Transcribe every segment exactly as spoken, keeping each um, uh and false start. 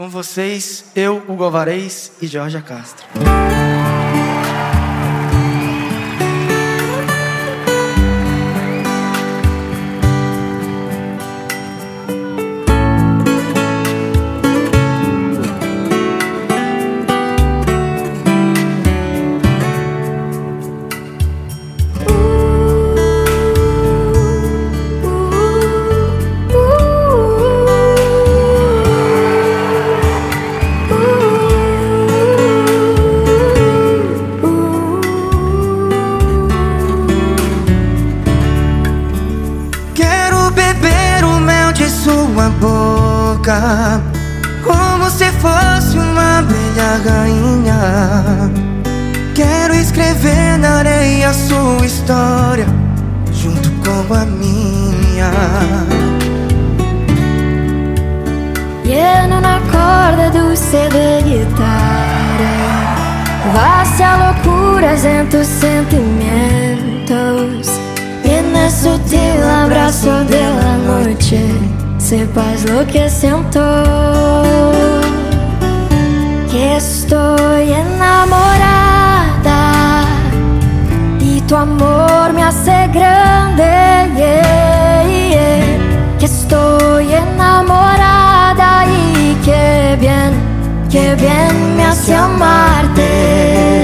Com vocês, eu, Hugo Alvarez e Georgia Castro. Sua boca, como se fosse uma abelha rainha. Quero escrever na areia sua história, junto com a minha. Lleno una corda dulce de guitarra, va hacia locuras en tus sentimientos. Y en el sutil abrazo de la noche sepas lo que siento, que estoy enamorada y tu amor me hace grande, yeah, yeah. Que estoy enamorada y que bien, que bien me hace amarte.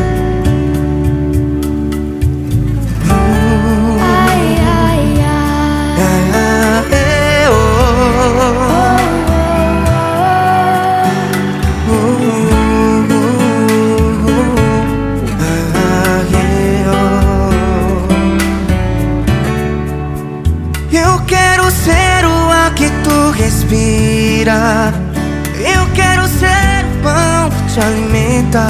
Eu quero ser o ar que tu respira, eu quero ser o pão que te alimenta,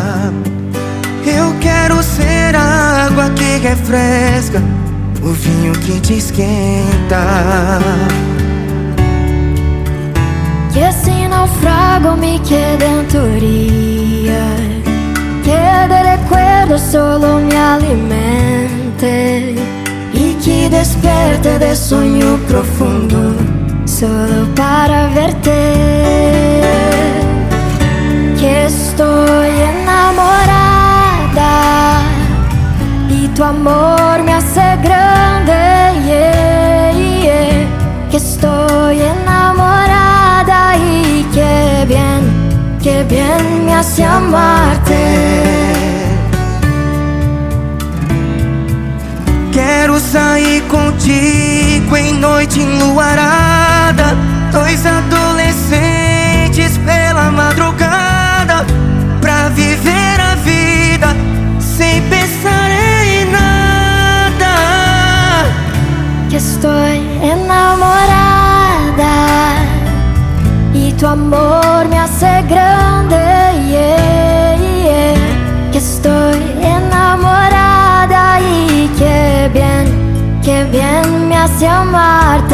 eu quero ser a água que refresca, o vinho que te esquenta. Que si naufrago mi quede en tu orilla, que de recuerdo solo me alimente, y que despierte de sueño profundo solo para verte. Que estoy enamorada y tu amor me hace grande, yeah, yeah. Que estoy enamorada y que bien, que bien me hace amarte. Quero sair contigo em noite enluarada, dois adolescentes pela madrugada, pra viver a vida sem pensar em nada. Que estoy enamorada y tu amor me hace grande, yeah, yeah. Que estoy enamorada y que bien, que bien me hace amarte.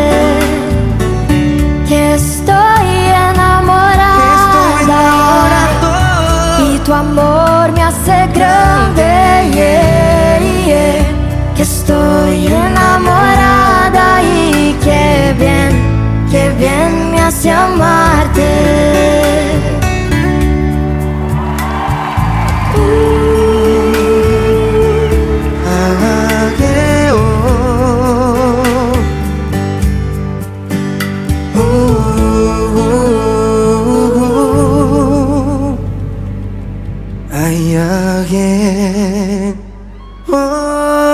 Que estoy enamorada, que estoy enamorado y tu amor me hace grande, yeah, yeah. Que estoy enamorada y que bien, que bien me hace amarte. Again, oh.